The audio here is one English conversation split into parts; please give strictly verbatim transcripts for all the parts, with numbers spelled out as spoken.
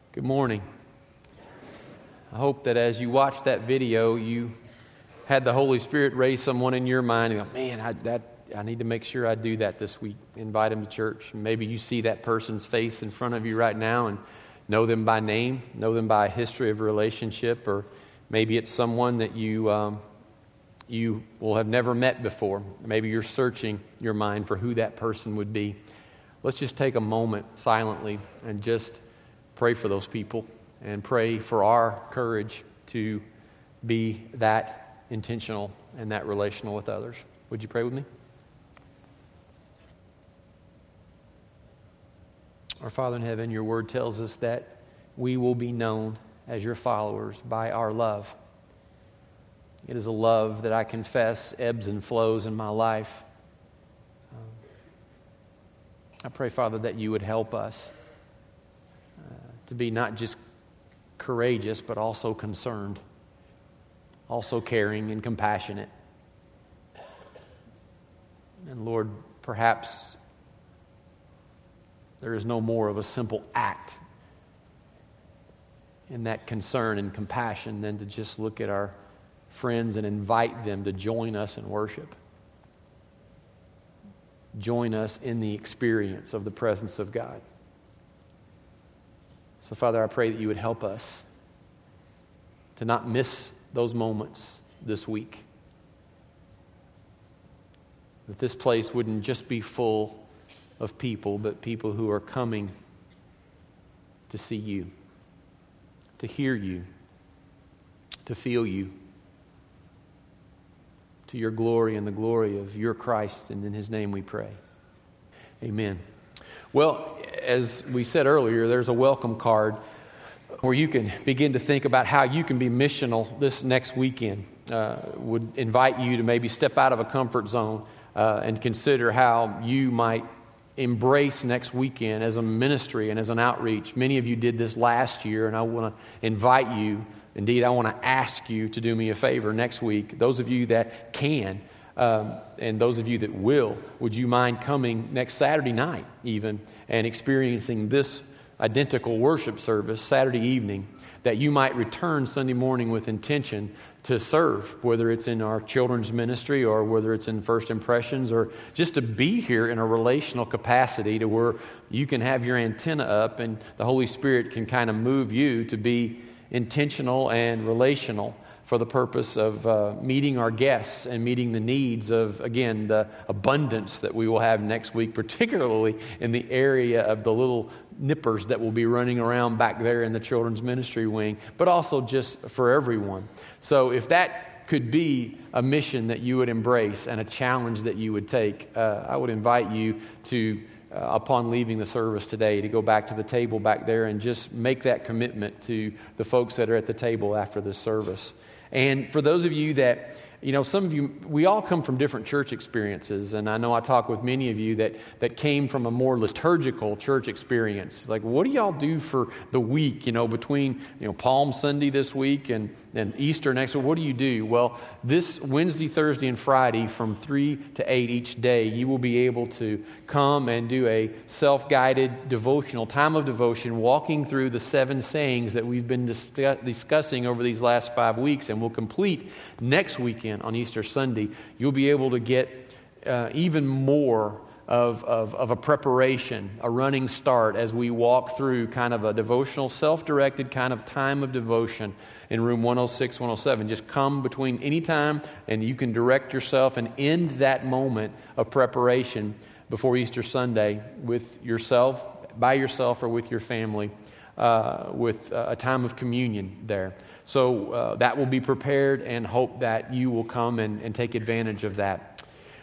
Good morning. I hope that as you watched that video, you had the Holy Spirit raise someone in your mind and go, man, I, that, I need to make sure I do that this week. Invite them to church. Maybe you see that person's face in front of you right now and know them by name, know them by a history of relationship, or maybe it's someone that you um, you will have never met before. Maybe you're searching your mind for who that person would be. Let's just take a moment silently and just pray for those people and pray for our courage to be that intentional and that relational with others. Would you pray with me? Our Father in heaven, your word tells us that we will be known as your followers by our love. It is a love that I confess ebbs and flows in my life. Um, I pray, Father, that you would help us uh, to be not just courageous, but also concerned, also caring and compassionate. And Lord, perhaps there is no more of a simple act in that concern and compassion than to just look at our friends and invite them to join us in worship. Join us in the experience of the presence of God. So, Father, I pray that you would help us to not miss those moments this week. That this place wouldn't just be full of people, but people who are coming to see you, to hear you, to feel you, to your glory and the glory of your Christ, and in his name we pray. Amen. Well, as we said earlier, there's a welcome card where you can begin to think about how you can be missional this next weekend. Uh, would invite you to maybe step out of a comfort zone uh, and consider how you might embrace next weekend as a ministry and as an outreach. Many of you did this last year, and I want to invite you, indeed I want to ask you to do me a favor next week. Those of you that can, um, and those of you that will, would you mind coming next Saturday night even and experiencing this identical worship service Saturday evening, that you might return Sunday morning with intention to serve, whether it's in our children's ministry or whether it's in First Impressions, or just to be here in a relational capacity to where you can have your antenna up and the Holy Spirit can kind of move you to be intentional and relational for the purpose of uh, meeting our guests and meeting the needs of, again, the abundance that we will have next week, particularly in the area of the little nippers that will be running around back there in the children's ministry wing, but also just for everyone. So if that could be a mission that you would embrace and a challenge that you would take, uh, I would invite you to, uh, upon leaving the service today, to go back to the table back there and just make that commitment to the folks that are at the table after this service. And for those of you that, you know, some of you, we all come from different church experiences, and I know I talk with many of you that, that came from a more liturgical church experience. Like, what do y'all do for the week, you know, between, you know, Palm Sunday this week and, and Easter next week? What do you do? Well, this Wednesday, Thursday, and Friday from three to eight each day, you will be able to come and do a self-guided devotional, time of devotion, walking through the seven sayings that we've been dis- discussing over these last five weeks, and we'll complete next weekend. On Easter Sunday. You'll be able to get uh, even more of, of, of a preparation, a running start as we walk through kind of a devotional, self-directed kind of time of devotion in room one oh six, one oh seven. Just come between any time and you can direct yourself and end that moment of preparation before Easter Sunday with yourself, by yourself, or with your family, uh, with a time of communion there. So uh, that will be prepared, and hope that you will come and, and take advantage of that.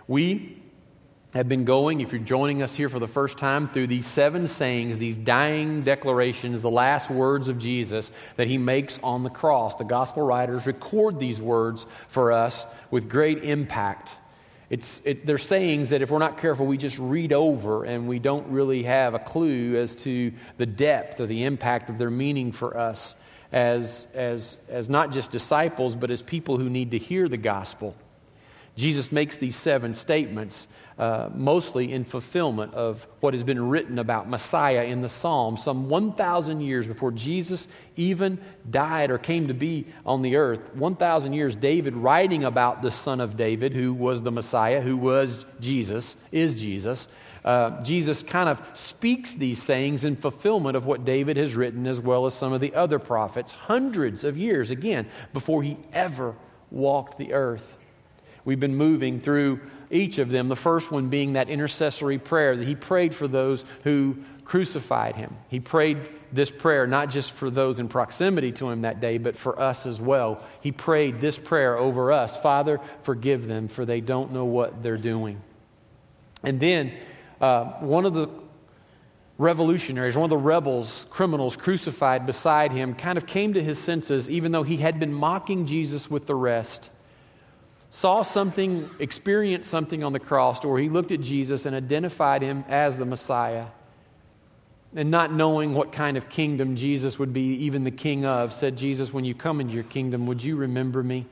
We have been going, if you're joining us here for the first time, through these seven sayings, these dying declarations, the last words of Jesus that he makes on the cross. The gospel writers record these words for us with great impact. It's it, they're sayings that if we're not careful, we just read over and we don't really have a clue as to the depth or the impact of their meaning for us. As, as, as not just disciples, but as people who need to hear the gospel. Jesus makes these seven statements uh, mostly in fulfillment of what has been written about Messiah in the Psalms some one thousand years before Jesus even died or came to be on the earth. one thousand years, David writing about the Son of David, who was the Messiah, who was Jesus, is Jesus. Uh, Jesus kind of speaks these sayings in fulfillment of what David has written, as well as some of the other prophets, hundreds of years, again, before he ever walked the earth. We've been moving through each of them, the first one being that intercessory prayer that he prayed for those who crucified him. He prayed this prayer not just for those in proximity to him that day, but for us as well. He prayed this prayer over us: Father, forgive them, for they don't know what they're doing. And then uh, one of the revolutionaries, one of the rebels, criminals crucified beside him, kind of came to his senses, even though he had been mocking Jesus with the rest. Saw something, experienced something on the cross where he looked at Jesus and identified him as the Messiah. And not knowing what kind of kingdom Jesus would be even the king of, said, Jesus, when you come into your kingdom, would you remember me?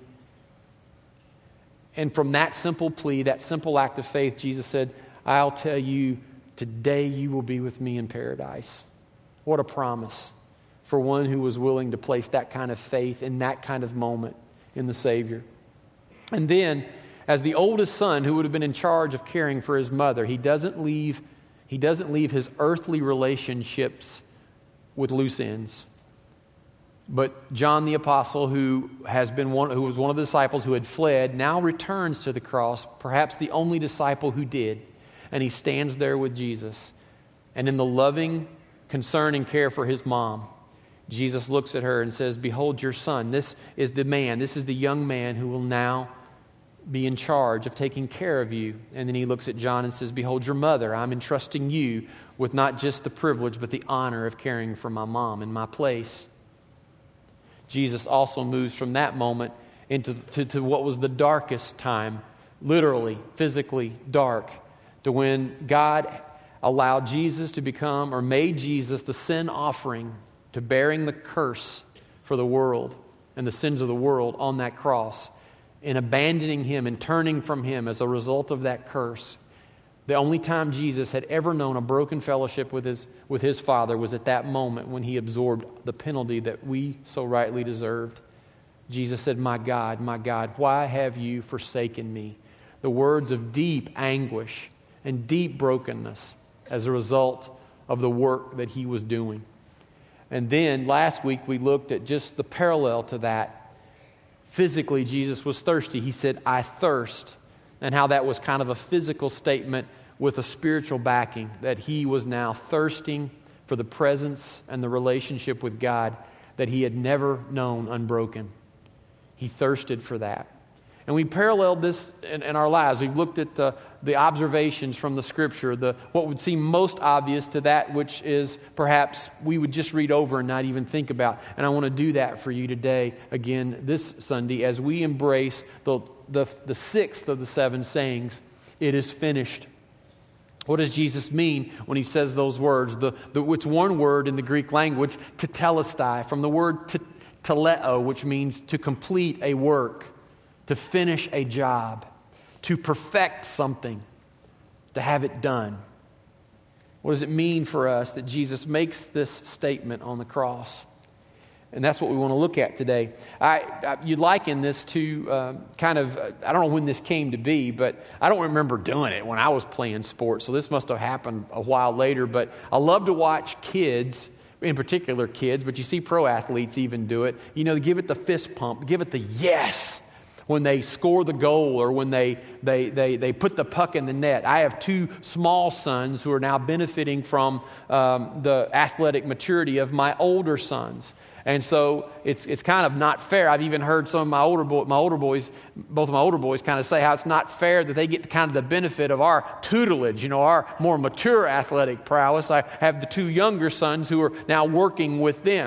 And from that simple plea, that simple act of faith, Jesus said, I'll tell you, today you will be with me in paradise. What a promise for one who was willing to place that kind of faith in that kind of moment in the Savior. And then, as the oldest son who would have been in charge of caring for his mother, he doesn't leave, he doesn't leave his earthly relationships with loose ends. But John the Apostle, who has been one, who was one of the disciples who had fled, now returns to the cross, perhaps the only disciple who did. And he stands there with Jesus. And in the loving concern and care for his mom, Jesus looks at her and says, behold your son. This is the man, this is the young man who will now be in charge of taking care of you. And then he looks at John and says, behold your mother. I'm entrusting you with not just the privilege, but the honor of caring for my mom in my place. Jesus also moves from that moment into to, to what was the darkest time, literally, physically dark, to when God allowed Jesus to become, or made Jesus the sin offering, to bearing the curse for the world and the sins of the world on that cross, and abandoning him and turning from him as a result of that curse. The only time Jesus had ever known a broken fellowship with his, with his Father was at that moment when he absorbed the penalty that we so rightly deserved. Jesus said, my God, my God, why have you forsaken me? The words of deep anguish and deep brokenness as a result of the work that he was doing. And then last week we looked at just the parallel to that. Physically, Jesus was thirsty. He said, I thirst. And how that was kind of a physical statement with a spiritual backing, that he was now thirsting for the presence and the relationship with God that he had never known unbroken. He thirsted for that. And we paralleled this in, in our lives. We've looked at the, the observations from the Scripture, the what would seem most obvious to that which is perhaps we would just read over and not even think about. And I want to do that for you today, again, this Sunday, as we embrace the, the, the sixth of the seven sayings, it is finished. What does Jesus mean when he says those words? The, the, it's one word in the Greek language, tetelestai, from the word te, teleo, which means to complete a work, to finish a job, to perfect something, to have it done. What does it mean for us that Jesus makes this statement on the cross? And that's what we want to look at today. I, I you liken this to um, kind of, uh, I don't know when this came to be, but I don't remember doing it when I was playing sports, so this must have happened a while later. But I love to watch kids, in particular kids, but you see pro athletes even do it. You know, give it the fist pump, give it the yes when they score the goal or when they, they, they, they put the puck in the net. I have two small sons who are now benefiting from um, the athletic maturity of my older sons. And so it's it's kind of not fair. I've even heard some of my older boy, my older boys, both of my older boys, kind of say how it's not fair that they get kind of the benefit of our tutelage, you know, our more mature athletic prowess. I have the two younger sons who are now working with them.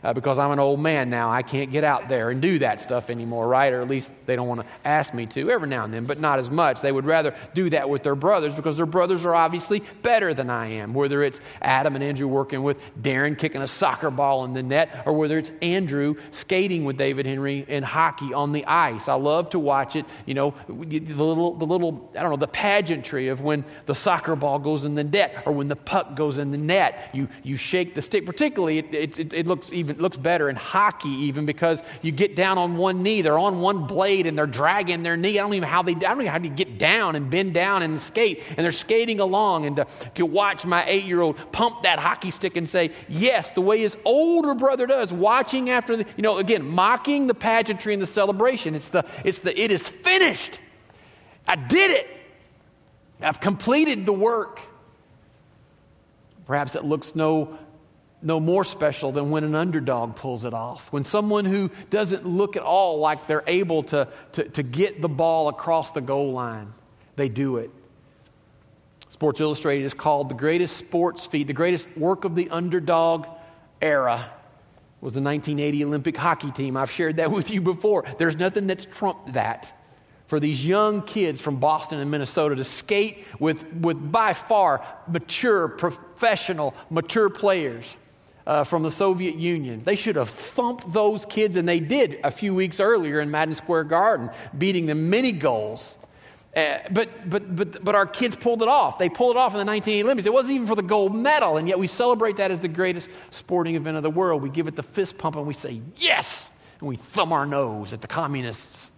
uh, because I'm an old man now. I can't get out there and do that stuff anymore, right? Or at least they don't want to ask me to every now and then, but not as much. They would rather do that with their brothers because their brothers are obviously better than I am, whether it's Adam and Andrew working with Darren kicking a soccer ball in the net, or whether it's Andrew skating with David Henry in hockey on the ice. I love to watch it, you know, the little, the little, I don't know, the pageantry of when the soccer ball goes in the net or when the puck goes in the net. You you shake the stick. Particularly, it, it, it looks even looks better in hockey even because you get down on one knee. They're on one blade and they're dragging their knee. I don't even know how they. I don't even know how to get down and bend down and skate. And they're skating along. And to, to watch my eight-year-old pump that hockey stick and say yes, the way his older brother does, watching after the, you know, again, mocking the pageantry and the celebration. It's the it's the it is finished. I did it. I've completed the work. Perhaps it looks no, no more special than when an underdog pulls it off. When someone who doesn't look at all like they're able to, to, to get the ball across the goal line, they do it. Sports Illustrated is called the greatest sports feat, the greatest work of the underdog era was the nineteen eighty Olympic hockey team. I've shared that with you before. There's nothing that's trumped that. For these young kids from Boston and Minnesota to skate with, with by far mature, professional, mature players uh, from the Soviet Union. They should have thumped those kids, and they did a few weeks earlier in Madison Square Garden, beating them many goals. Uh, but, but, but, but our kids pulled it off. They pulled it off in the nineteen eighty Olympics. It wasn't even for the gold medal, and yet we celebrate that as the greatest sporting event of the world. We give it the fist pump, and we say, yes! And we thumb our nose at the communists.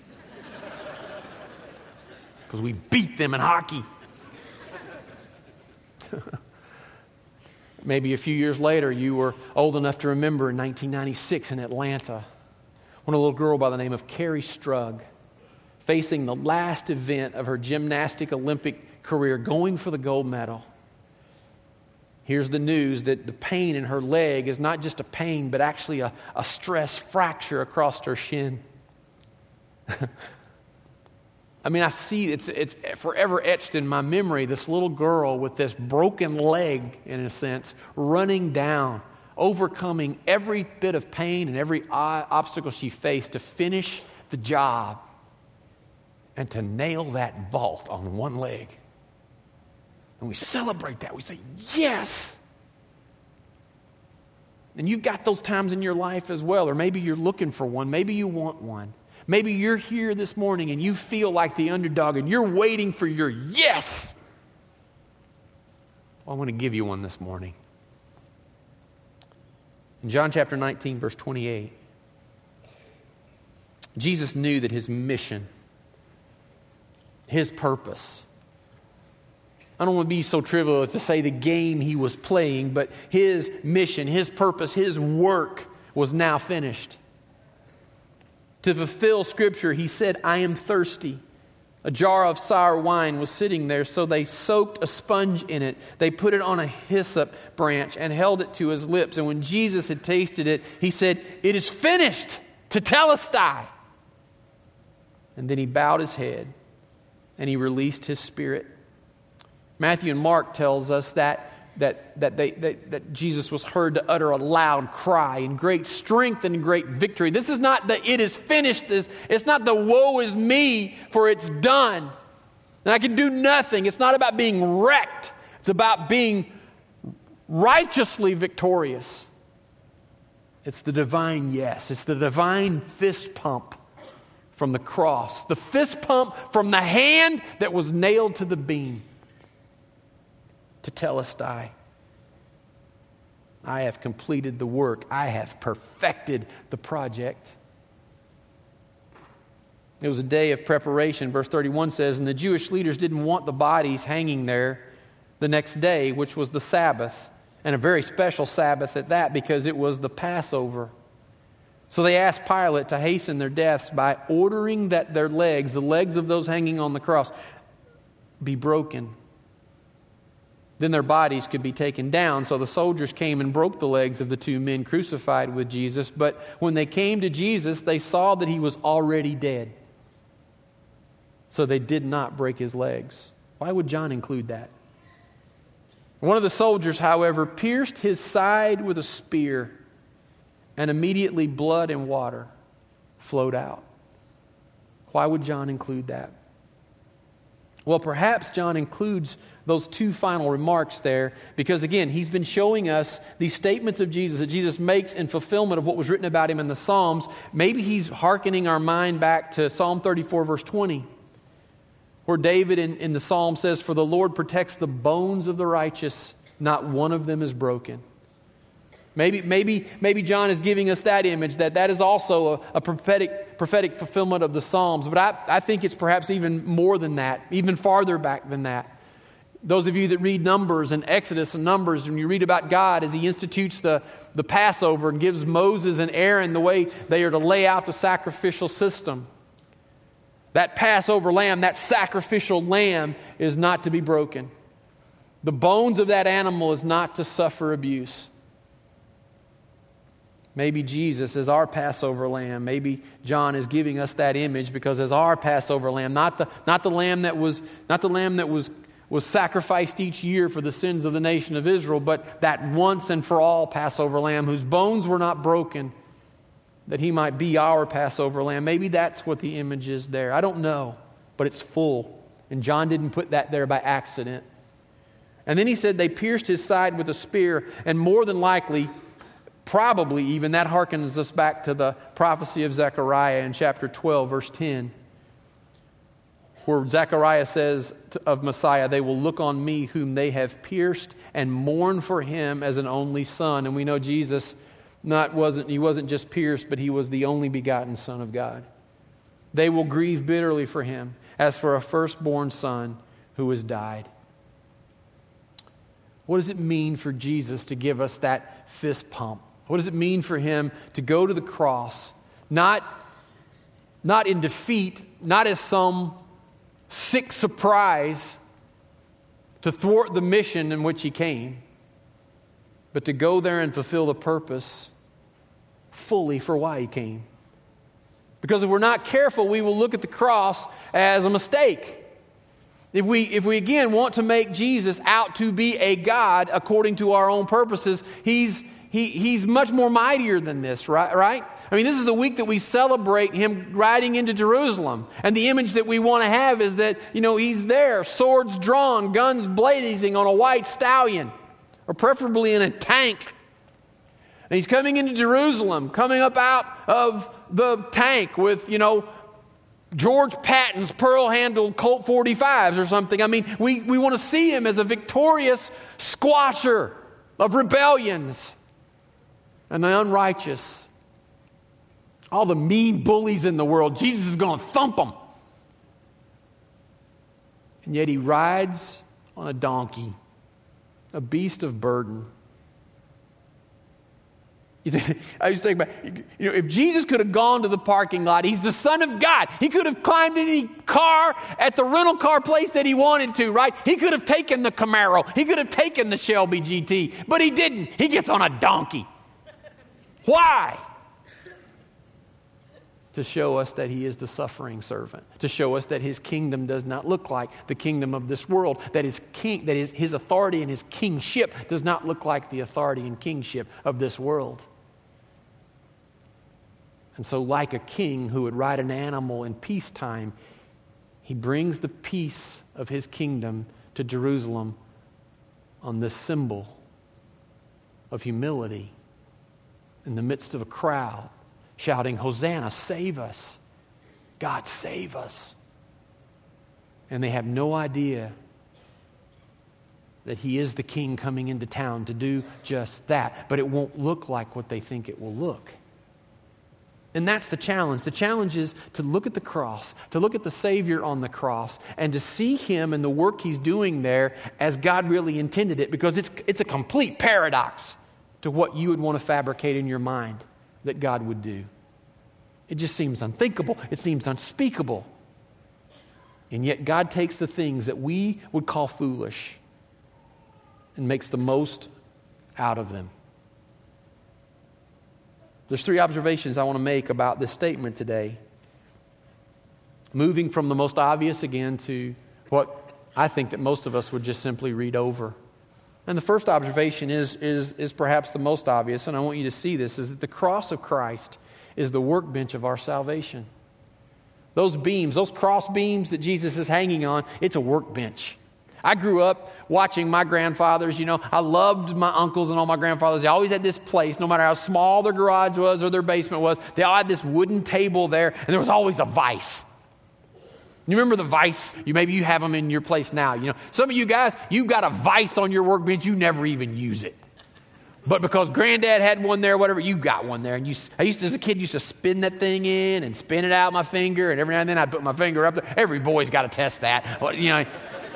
Because we beat them in hockey. Maybe a few years later, you were old enough to remember in nineteen ninety-six in Atlanta, when a little girl by the name of Carrie Strug, facing the last event of her gymnastic Olympic career, going for the gold medal. Here's the news that the pain in her leg is not just a pain, but actually a, a stress fracture across her shin. I mean, I see it's it's forever etched in my memory, this little girl with this broken leg, in a sense, running down, overcoming every bit of pain and every obstacle she faced to finish the job and to nail that vault on one leg. And we celebrate that. We say, yes! And you've got those times in your life as well, or maybe you're looking for one. Maybe you want one. Maybe you're here this morning and you feel like the underdog and you're waiting for your yes. Well, I want to give you one this morning. In John chapter nineteen, verse twenty-eight, Jesus knew that his mission, his purpose, I don't want to be so trivial as to say the game he was playing, but his mission, his purpose, his work was now finished. To fulfill Scripture, he said, I am thirsty. A jar of sour wine was sitting there, so they soaked a sponge in it. They put it on a hyssop branch and held it to his lips. And when Jesus had tasted it, he said, it is finished, tetelestai. And then he bowed his head and he released his spirit. Matthew and Mark tells us that That that, they, that that Jesus was heard to utter a loud cry in great strength and great victory. This is not the it is finished. This, it's not the woe is me, for it's done. And I can do nothing. It's not about being wrecked. It's about being righteously victorious. It's the divine yes. It's the divine fist pump from the cross. The fist pump from the hand that was nailed to the beam. Tetelestai. I have completed the work. I have perfected the project. It was a day of preparation. Verse thirty-one says, and the Jewish leaders didn't want the bodies hanging there the next day, which was the Sabbath, and a very special Sabbath at that, because it was the Passover. So they asked Pilate to hasten their deaths by ordering that their legs, the legs of those hanging on the cross, be broken. Then their bodies could be taken down. So the soldiers came and broke the legs of the two men crucified with Jesus. But when they came to Jesus, they saw that he was already dead. So they did not break his legs. Why would John include that? One of the soldiers, however, pierced his side with a spear. and immediately blood and water flowed out. Why would John include that? Well, perhaps John includes those two final remarks there because, again, he's been showing us these statements of Jesus that Jesus makes in fulfillment of what was written about him in the Psalms. Maybe he's hearkening our mind back to Psalm thirty-four, verse twenty, where David in, in the Psalm says, "For the Lord protects the bones of the righteous, not one of them is broken." Maybe, maybe, maybe John is giving us that image, that that is also a, a prophetic, prophetic fulfillment of the Psalms. But I, I think it's perhaps even more than that, even farther back than that. Those of you that read Numbers and Exodus and Numbers, when you read about God as He institutes the, the Passover and gives Moses and Aaron the way they are to lay out the sacrificial system. That Passover lamb, that sacrificial lamb is not to be broken. The bones of that animal is not to suffer abuse. Maybe Jesus is our Passover lamb. Maybe John is giving us that image because as our Passover lamb, not the not the lamb that was not the lamb that was was sacrificed each year for the sins of the nation of Israel, but that once and for all Passover lamb whose bones were not broken, that He might be our Passover lamb. Maybe that's what the image is there. I don't know, but it's full. And John didn't put that there by accident. And then he said they pierced His side with a spear, and more than likely, probably even, that harkens us back to the prophecy of Zechariah in chapter twelve, verse ten, where Zechariah says of Messiah, "They will look on me whom they have pierced and mourn for Him as an only son." And we know Jesus not wasn't he wasn't just pierced, but He was the only begotten Son of God. They will grieve bitterly for Him as for a firstborn son who has died. What does it mean for Jesus to give us that fist pump? What does it mean for Him to go to the cross, not, not in defeat, not as some sick surprise to thwart the mission in which He came, but to go there and fulfill the purpose fully for why He came? Because if we're not careful, we will look at the cross as a mistake. If we, if we again want to make Jesus out to be a God according to our own purposes, He's He, he's much more mightier than this, right, right? I mean, this is the week that we celebrate Him riding into Jerusalem. And the image that we want to have is that, you know, He's there, swords drawn, guns blazing on a white stallion, or preferably in a tank. And He's coming into Jerusalem, coming up out of the tank with, you know, George Patton's pearl-handled Colt forty-fives or something. I mean, we, we want to see Him as a victorious squasher of rebellions and the unrighteous. All the mean bullies in the world, Jesus is going to thump them. And yet He rides on a donkey, a beast of burden. I used to think about, you know, if Jesus could have gone to the parking lot, He's the Son of God. He could have climbed in any car at the rental car place that He wanted to, right? He could have taken the Camaro. He could have taken the Shelby G T, but He didn't. He gets on a donkey. Why? To show us that He is the suffering servant. To show us that His kingdom does not look like the kingdom of this world. That His king, that His, His authority and His kingship does not look like the authority and kingship of this world. And so, like a king who would ride an animal in peacetime, He brings the peace of His kingdom to Jerusalem on this symbol of humility in the midst of a crowd, shouting, "Hosanna, save us. God, save us." And they have no idea that He is the king coming into town to do just that. But it won't look like what they think it will look. And that's the challenge. The challenge is to look at the cross, to look at the Savior on the cross, and to see Him and the work He's doing there as God really intended it, because it's, it's a complete paradox to what you would want to fabricate in your mind that God would do. It just seems unthinkable. It seems unspeakable. And yet God takes the things that we would call foolish and makes the most out of them. There's three observations I want to make about this statement today. Moving from the most obvious again to what I think that most of us would just simply read over. And the first observation is, is, is perhaps the most obvious, and I want you to see this, is that the cross of Christ is the workbench of our salvation. Those beams, those cross beams that Jesus is hanging on, it's a workbench. I grew up watching my grandfathers, you know, I loved my uncles and all my grandfathers. They always had this place, no matter how small their garage was or their basement was, they all had this wooden table there, and there was always a vise. You remember the vise? You maybe you have them in your place now. You know, some of you guys, you've got a vise on your workbench, you never even use it. But because granddad had one there, whatever, you got one there. And you, I used to, as a kid, used to spin that thing in and spin it out my finger, and every now and then I'd put my finger up there. Every boy's got to test that. Well, you know.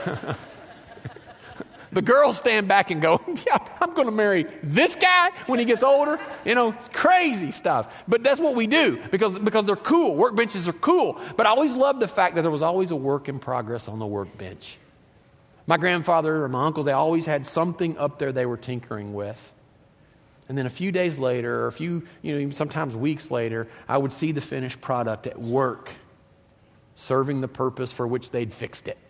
The girls stand back and go, yeah, I'm going to marry this guy when he gets older. You know, it's crazy stuff. But that's what we do because, because they're cool. Workbenches are cool. But I always loved the fact that there was always a work in progress on the workbench. My grandfather or my uncle, they always had something up there they were tinkering with. And then a few days later, or a few, you know, sometimes weeks later, I would see the finished product at work, serving the purpose for which they'd fixed it.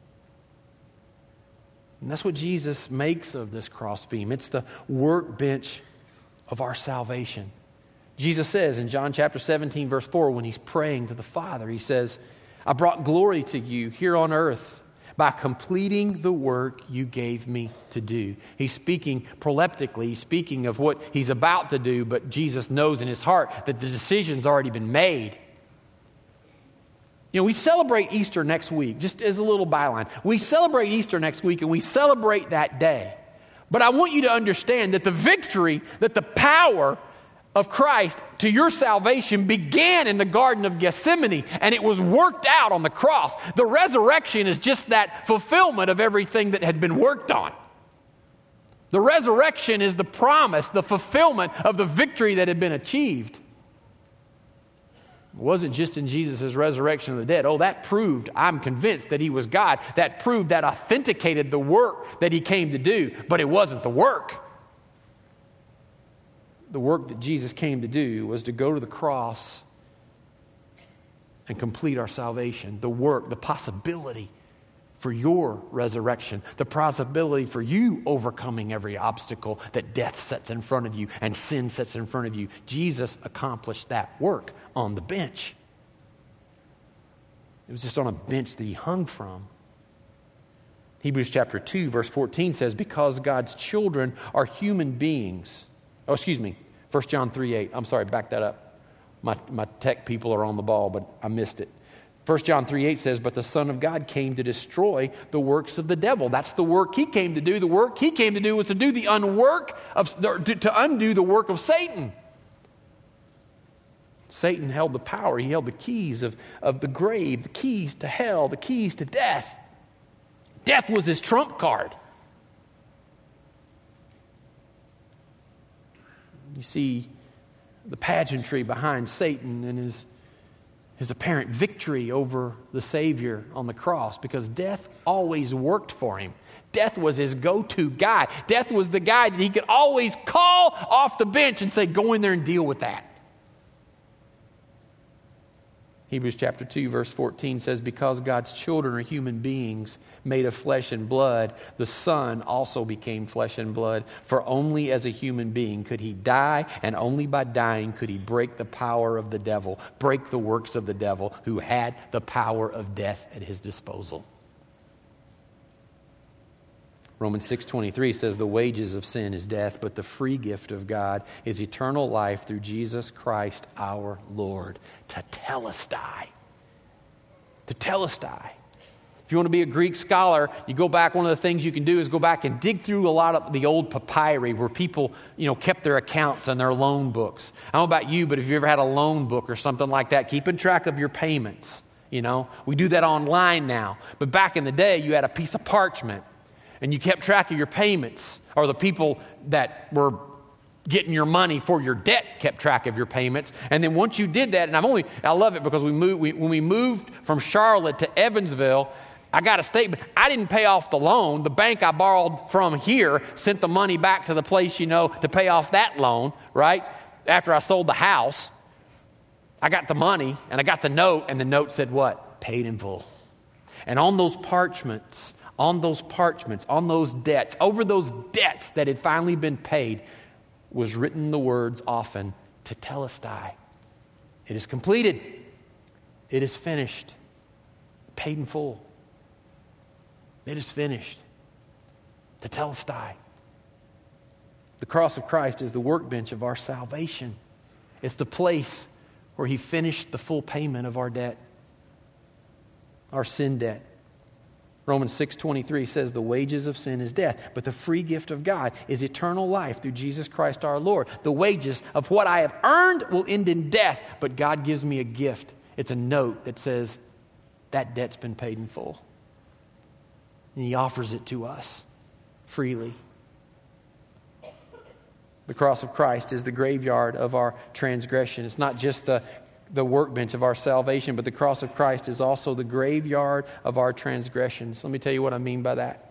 And that's what Jesus makes of this crossbeam. It's the workbench of our salvation. Jesus says in John chapter seventeen, verse four, when he's praying to the Father, he says, I brought glory to you here on earth by completing the work you gave me to do. He's speaking proleptically. He's speaking of what he's about to do, but Jesus knows in his heart that the decision's already been made. You know, we celebrate Easter next week, just as a little byline. We celebrate Easter next week, and we celebrate that day. But I want you to understand that the victory, that the power of Christ to your salvation began in the Garden of Gethsemane, and it was worked out on the cross. The resurrection is just that fulfillment of everything that had been worked on. The resurrection is the promise, the fulfillment of the victory that had been achieved. It wasn't just in Jesus' resurrection of the dead. Oh, that proved, I'm convinced that he was God. That proved, that authenticated the work that he came to do. But it wasn't the work. The work that Jesus came to do was to go to the cross and complete our salvation. The work, the possibility for your resurrection. The possibility for you overcoming every obstacle that death sets in front of you and sin sets in front of you. Jesus accomplished that work on the bench. It was just on a bench that he hung from. Hebrews chapter two, verse fourteen says, because God's children are human beings. Oh, excuse me. First John three eight. I'm sorry, back that up. My, my tech people are on the ball, but I missed it. First John three eight says, but the Son of God came to destroy the works of the devil. That's the work he came to do. The work he came to do was to do the unwork of, to undo the work of Satan. Satan held the power. He held the keys of, of the grave, the keys to hell, the keys to death. Death was his trump card. You see the pageantry behind Satan and his, his apparent victory over the Savior on the cross, because death always worked for him. Death was his go-to guy. Death was the guy that he could always call off the bench and say, go in there and deal with that. Hebrews chapter two, verse fourteen says, because God's children are human beings made of flesh and blood, the Son also became flesh and blood. For only as a human being could he die, and only by dying could he break the power of the devil, break the works of the devil, who had the power of death at his disposal. Romans six twenty-three says, the wages of sin is death, but the free gift of God is eternal life through Jesus Christ our Lord. Tetelestai. Tetelestai. If you want to be a Greek scholar, you go back, one of the things you can do is go back and dig through a lot of the old papyri where people, you know, kept their accounts and their loan books. I don't know about you, but if you ever had a loan book or something like that, keeping track of your payments, you know. We do that online now. But back in the day, you had a piece of parchment and you kept track of your payments, or the people that were getting your money for your debt kept track of your payments. And then once you did that, and I'm only, I love it because we moved, we, when we moved from Charlotte to Evansville, I got a statement. I didn't pay off the loan. The bank I borrowed from here sent the money back to the place, you know, to pay off that loan, right? After I sold the house, I got the money and I got the note, and the note said what? Paid in full. And on those parchments, on those parchments, on those debts, over those debts that had finally been paid, was written the words often, tetelestai. It is completed. It is finished. Paid in full. It is finished. Tetelestai. The cross of Christ is the workbench of our salvation. It's the place where he finished the full payment of our debt, our sin debt. Romans six twenty-three says the wages of sin is death, but the free gift of God is eternal life through Jesus Christ our Lord. The wages of what I have earned will end in death, but God gives me a gift. It's a note that says that debt's been paid in full. And he offers it to us freely. The cross of Christ is the graveyard of our transgression. It's not just the the workbench of our salvation, but the cross of Christ is also the graveyard of our transgressions. Let me tell you what I mean by that.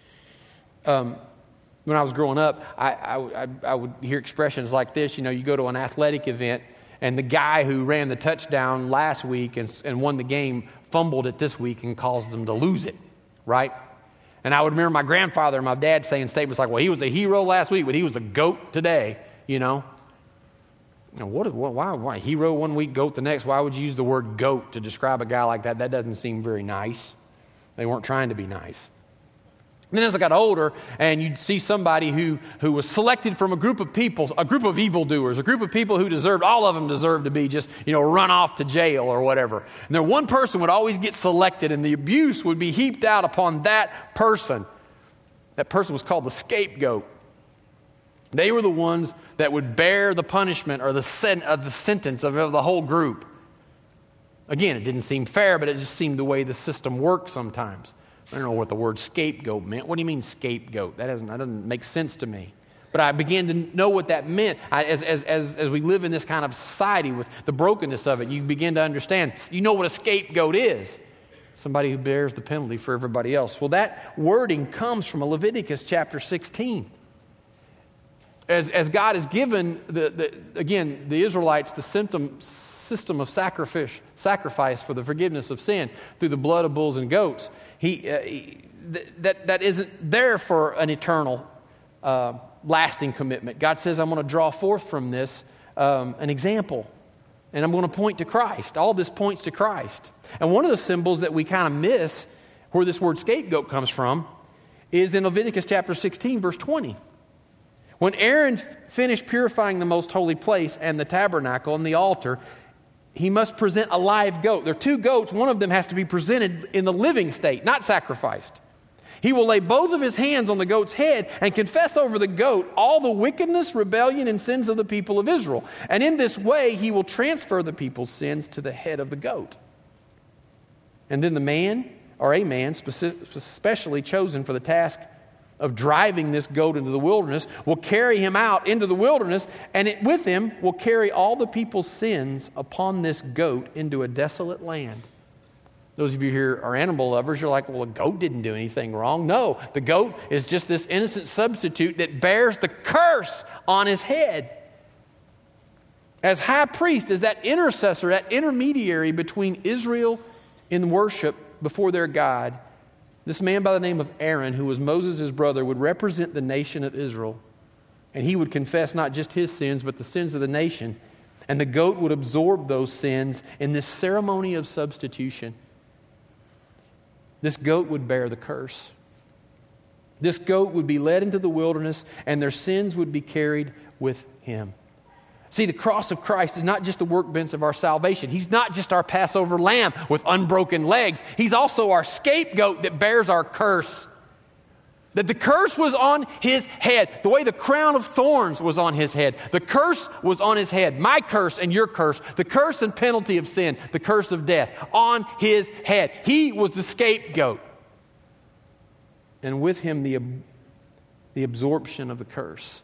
Um, when I was growing up, I, I, I would hear expressions like this. You know, you go to an athletic event, and the guy who ran the touchdown last week and, and won the game fumbled it this week and caused them to lose it, right? And I would remember my grandfather and my dad saying statements like, well, he was the hero last week, but he was the GOAT today, you know. You know, what, what, why, why hero one week, goat the next? Why would you use the word goat to describe a guy like that? That doesn't seem very nice. They weren't trying to be nice. And then as I got older, and you'd see somebody who, who was selected from a group of people, a group of evildoers, a group of people who deserved, all of them deserved to be just, you know, run off to jail or whatever. And then one person would always get selected, and the abuse would be heaped out upon that person. That person was called the scapegoat. They were the ones that would bear the punishment or the, sen- of the sentence of, of the whole group. Again, it didn't seem fair, but it just seemed the way the system worked sometimes. I don't know what the word scapegoat meant. What do you mean scapegoat? That doesn't, that doesn't make sense to me. But I began to know what that meant. I, as, as, as, as we live in this kind of society with the brokenness of it, you begin to understand. You know what a scapegoat is. Somebody who bears the penalty for everybody else. Well, that wording comes from Leviticus chapter sixteen. As, as God has given, the, the, again, the Israelites the symptom, system of sacrifice, sacrifice for the forgiveness of sin through the blood of bulls and goats, he, uh, he, th- that, that isn't there for an eternal, uh, lasting commitment. God says, I'm going to draw forth from this um, an example, and I'm going to point to Christ. All this points to Christ. And one of the symbols that we kind of miss, where this word scapegoat comes from, is in Leviticus chapter sixteen, verse twenty. When Aaron finished purifying the most holy place and the tabernacle and the altar, he must present a live goat. There are two goats. One of them has to be presented in the living state, not sacrificed. He will lay both of his hands on the goat's head and confess over the goat all the wickedness, rebellion, and sins of the people of Israel. And in this way, he will transfer the people's sins to the head of the goat. And then the man, or a man specially chosen for the task of driving this goat into the wilderness, will carry him out into the wilderness, and it, with him will carry all the people's sins upon this goat into a desolate land. Those of you here are animal lovers, you're like, well, a goat didn't do anything wrong. No, the goat is just this innocent substitute that bears the curse on his head. As high priest, as that intercessor, that intermediary between Israel in worship before their God, this man by the name of Aaron, who was Moses' brother, would represent the nation of Israel. And he would confess not just his sins, but the sins of the nation. And the goat would absorb those sins in this ceremony of substitution. This goat would bear the curse. This goat would be led into the wilderness, and their sins would be carried with him. See, the cross of Christ is not just the workbench of our salvation. He's not just our Passover lamb with unbroken legs. He's also our scapegoat that bears our curse. That the curse was on his head. The way the crown of thorns was on his head. The curse was on his head. My curse and your curse. The curse and penalty of sin. The curse of death. On his head. He was the scapegoat. And with him, the, the absorption of the curse.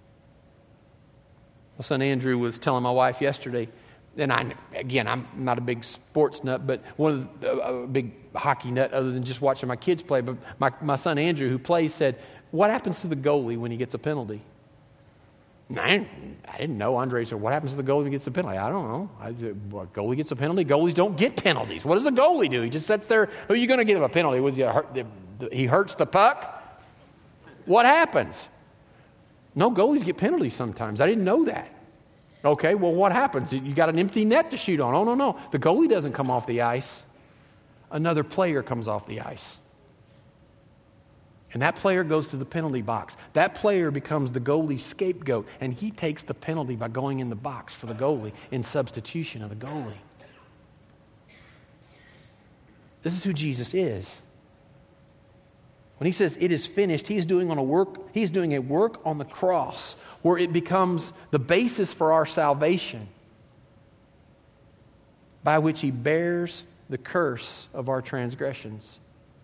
My son Andrew was telling my wife yesterday, and I, again, I'm not a big sports nut, but one of the, a big hockey nut other than just watching my kids play. But my, my son Andrew, who plays, said, what happens to the goalie when he gets a penalty? And I, didn't, I didn't know. Andre said, what happens to the goalie when he gets a penalty? I don't know. I said, well, goalie gets a penalty? Goalies don't get penalties. What does a goalie do? He just sits there. Who are you going to give a penalty? Was he hurt? The, he hurts the puck, what happens? No, goalies get penalties sometimes. I didn't know that. Okay, well, what happens? You got an empty net to shoot on. Oh, no, no. The goalie doesn't come off the ice. Another player comes off the ice. And that player goes to the penalty box. That player becomes the goalie's scapegoat, and he takes the penalty by going in the box for the goalie in substitution of the goalie. This is who Jesus is. When he says it is finished, he is doing on a work, he is doing a work on the cross where it becomes the basis for our salvation, by which he bears the curse of our transgressions.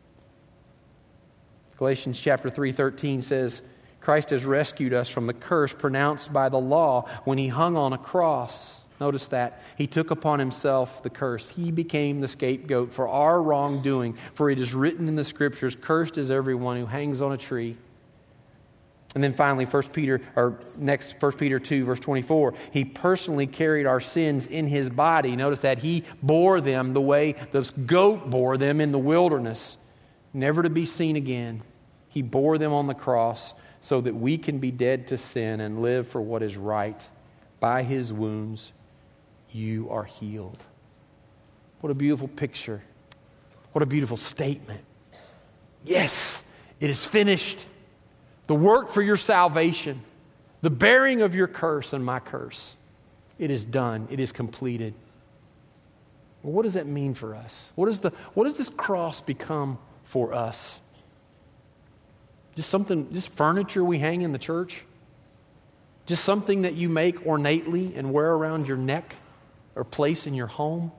Galatians chapter three thirteen says, Christ has rescued us from the curse pronounced by the law when he hung on a cross. Notice that. He took upon himself the curse. He became the scapegoat for our wrongdoing. For it is written in the Scriptures, cursed is everyone who hangs on a tree. And then finally, First Peter, or next, First Peter two, verse twenty-four, he personally carried our sins in his body. Notice that he bore them the way the goat bore them in the wilderness, never to be seen again. He bore them on the cross so that we can be dead to sin and live for what is right. By his wounds, you are healed. What a beautiful picture. What a beautiful statement. Yes, it is finished. The work for your salvation, the bearing of your curse and my curse, it is done. It is completed. Well, what does that mean for us? What, is the, what does this cross become for us? Just something, just furniture we hang in the church? Just something that you make ornately and wear around your neck or place in your home?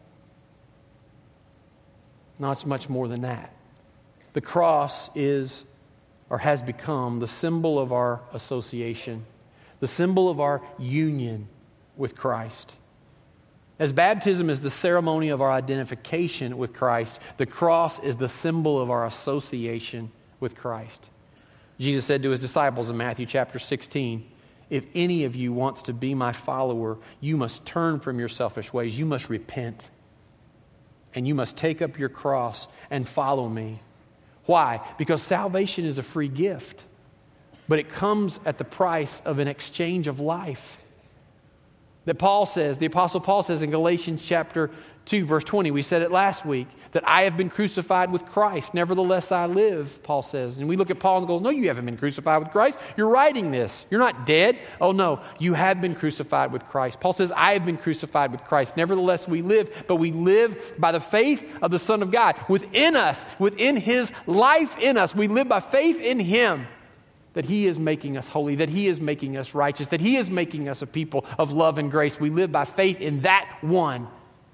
No, it's much more than that. The cross is or has become the symbol of our association, the symbol of our union with Christ. As baptism is the ceremony of our identification with Christ, the cross is the symbol of our association with Christ. Jesus said to his disciples in Matthew chapter sixteen, if any of you wants to be my follower, you must turn from your selfish ways. You must repent. And you must take up your cross and follow me. Why? Because salvation is a free gift. But it comes at the price of an exchange of life. That Paul says, the Apostle Paul says in Galatians chapter two, verse twenty, we said it last week, that I have been crucified with Christ. Nevertheless I live, Paul says. And we look at Paul and go, no, you haven't been crucified with Christ. You're writing this. You're not dead. Oh no, you have been crucified with Christ. Paul says, I have been crucified with Christ. Nevertheless we live, but we live by the faith of the Son of God. Within us, within his life in us, we live by faith in him. That he is making us holy, that he is making us righteous, that he is making us a people of love and grace. We live by faith in that one.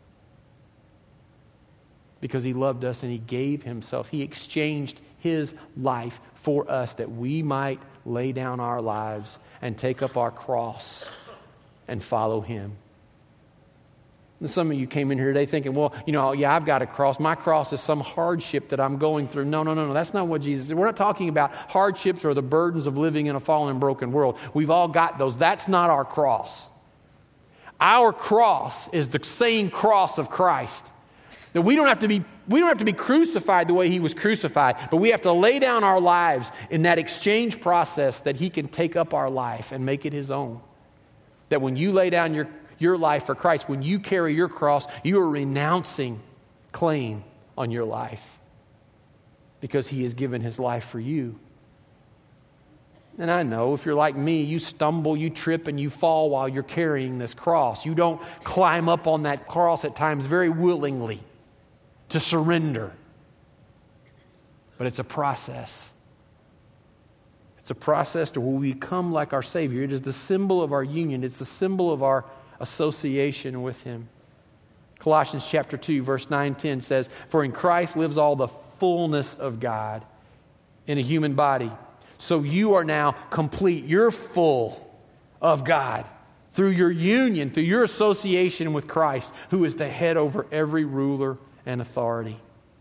Because he loved us and he gave himself. He exchanged his life for us that we might lay down our lives and take up our cross and follow him. And some of you came in here today thinking, well, you know, yeah, I've got a cross. My cross is some hardship that I'm going through. No, no, no, no. That's not what Jesus said. We're not talking about hardships or the burdens of living in a fallen and broken world. We've all got those. That's not our cross. Our cross is the same cross of Christ. That we don't have to be, we don't have to be crucified the way he was crucified, but we have to lay down our lives in that exchange process that he can take up our life and make it his own. That when you lay down your Your life for Christ, when you carry your cross, you are renouncing claim on your life because he has given his life for you. And I know if you're like me, you stumble, you trip, and you fall while you're carrying this cross. You don't climb up on that cross at times very willingly to surrender. But it's a process. It's a process to where we become like our Savior. It is the symbol of our union. It's the symbol of our association with him. Colossians chapter two, verse nine and ten says, for in Christ lives all the fullness of God in a human body. So you are now complete. You're full of God through your union, through your association with Christ, who is the head over every ruler and authority.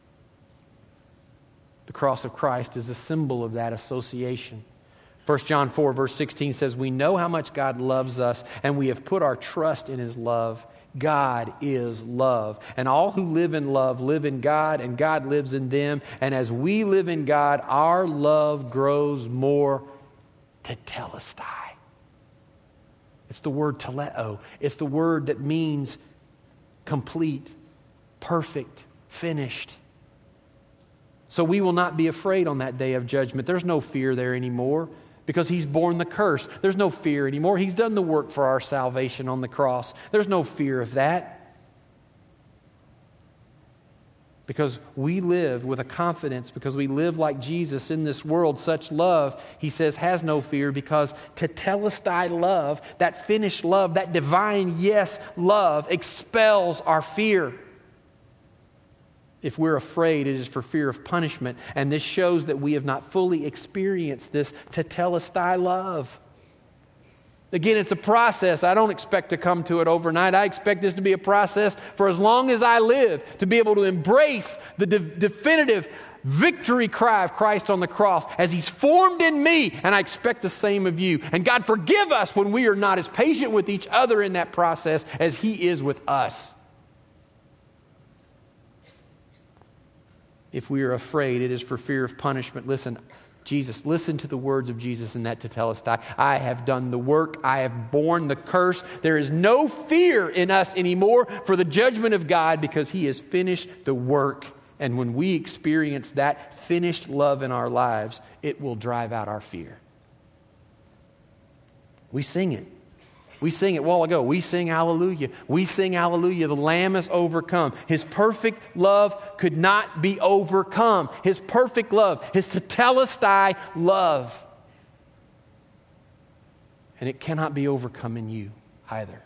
The cross of Christ is a symbol of that association. First John four, verse sixteen says, we know how much God loves us, and we have put our trust in his love. God is love. And all who live in love live in God, and God lives in them. And as we live in God, our love grows more tetelestai. It's the word teleo. It's the word that means complete, perfect, finished. So we will not be afraid on that day of judgment. There's no fear there anymore because He's borne the curse. There's no fear anymore. He's done the work for our salvation on the cross. There's no fear of that. Because we live with a confidence, because we live like Jesus in this world, such love, He says, has no fear, because tetelestai love, that finished love, that divine yes love, expels our fear. If we're afraid, it is for fear of punishment. And this shows that we have not fully experienced this tetelestai love. Again, it's a process. I don't expect to come to it overnight. I expect this to be a process for as long as I live, to be able to embrace the de- definitive victory cry of Christ on the cross as He's formed in me, and I expect the same of you. And God, forgive us when we are not as patient with each other in that process as He is with us. If we are afraid, it is for fear of punishment. Listen, Jesus, listen to the words of Jesus in that tetelestai. I have done the work. I have borne the curse. There is no fear in us anymore for the judgment of God because He has finished the work. And when we experience that finished love in our lives, it will drive out our fear. We sing it. We sing it a while ago. We sing hallelujah. We sing hallelujah. The Lamb is overcome. His perfect love could not be overcome. His perfect love. His tetelestai love. And it cannot be overcome in you either.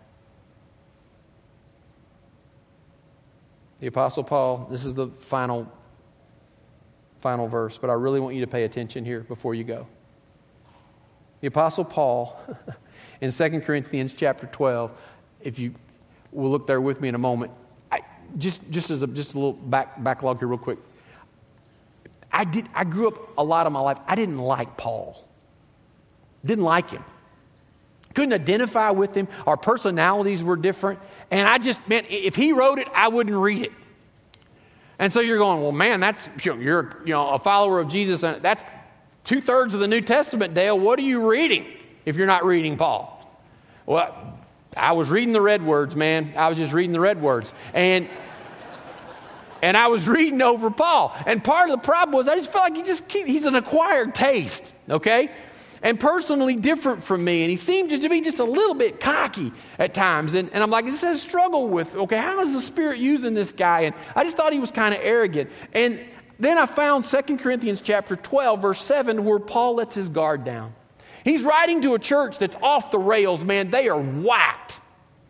The Apostle Paul, this is the final, final verse, but I really want you to pay attention here before you go. The Apostle Paul... in Second Corinthians chapter twelve, if you will look there with me in a moment, I, just just as a just a little back backlog here real quick. I did I grew up a lot of my life. I didn't like Paul. Didn't like him. Couldn't identify with him. Our personalities were different. And I just meant if he wrote it, I wouldn't read it. And so you're going, well, man, that's you're you know a follower of Jesus, and that's two thirds of the New Testament, Dale. What are you reading if you're not reading Paul? Well, I was reading the red words, man. I was just reading the red words. And and I was reading over Paul. And part of the problem was I just felt like he just he's an acquired taste, okay? And personally different from me. And he seemed to be just a little bit cocky at times. And, and I'm like, this is a struggle with, okay, how is the Spirit using this guy? And I just thought he was kind of arrogant. And then I found Second Corinthians chapter twelve, verse seven, where Paul lets his guard down. He's writing to a church that's off the rails, man. They are whacked.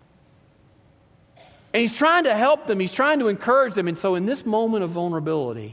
And he's trying to help them. He's trying to encourage them. And so in this moment of vulnerability,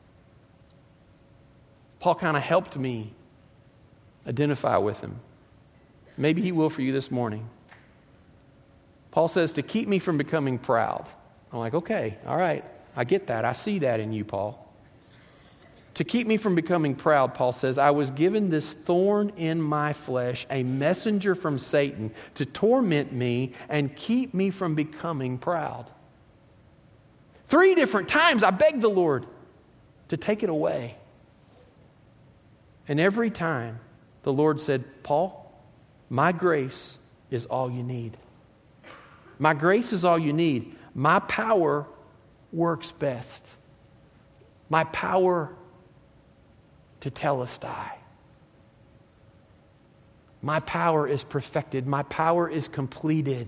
Paul kind of helped me identify with him. Maybe he will for you this morning. Paul says, to keep me from becoming proud. I'm like, okay, all right. I get that. I see that in you, Paul. To keep me from becoming proud, Paul says, I was given this thorn in my flesh, a messenger from Satan to torment me and keep me from becoming proud. Three different times I begged the Lord to take it away. And every time the Lord said, Paul, my grace is all you need. My grace is all you need. My power works best. My power tetelestai. My power is perfected. My power is completed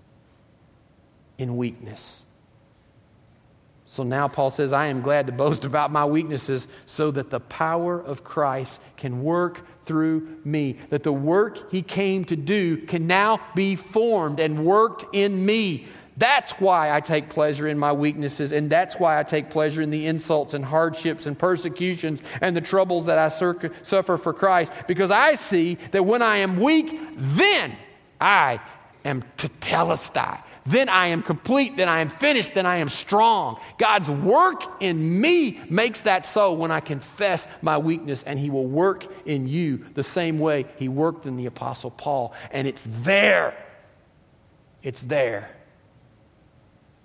in weakness. So now Paul says, I am glad to boast about my weaknesses so that the power of Christ can work through me. That the work He came to do can now be formed and worked in me. That's why I take pleasure in my weaknesses, and that's why I take pleasure in the insults and hardships and persecutions and the troubles that I sur- suffer for Christ. Because I see that when I am weak, then I am tetelestai. Then I am complete, then I am finished, then I am strong. God's work in me makes that so when I confess my weakness, and He will work in you the same way He worked in the Apostle Paul. And it's there. It's there.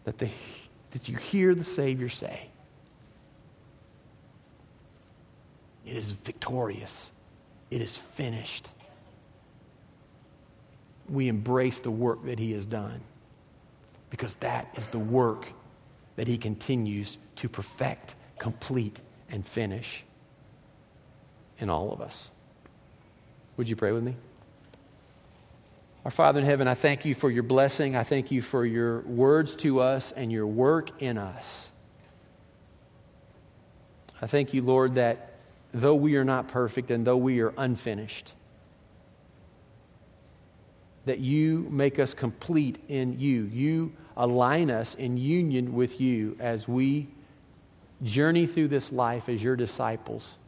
that, the, that you hear the Savior say, it is victorious. It is finished. We embrace the work that He has done because that is the work that He continues to perfect, complete, and finish in all of us. Would you pray with me? Our Father in heaven, I thank You for Your blessing. I thank You for Your words to us and Your work in us. I thank You, Lord, that though we are not perfect and though we are unfinished, that You make us complete in You. You align us in union with You as we journey through this life as Your disciples.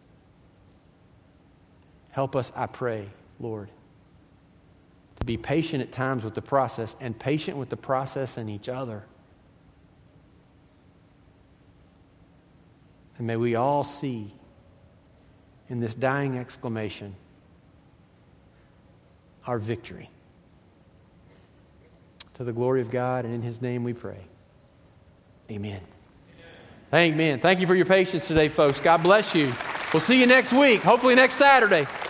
Help us, I pray, Lord, to be patient at times with the process and patient with the process in each other. And may we all see in this dying exclamation our victory. To the glory of God, and in His name we pray. Amen. Amen. Thank you for your patience today, folks. God bless you. We'll see you next week, hopefully next Saturday.